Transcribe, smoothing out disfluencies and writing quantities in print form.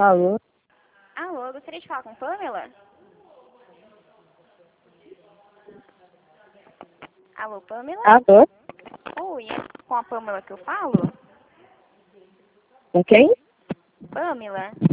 Alô? Alô, eu gostaria de falar com Pamela? Alô, Pamela? Alô? Oi, é com a Pamela que eu falo? Com quem? Pamela?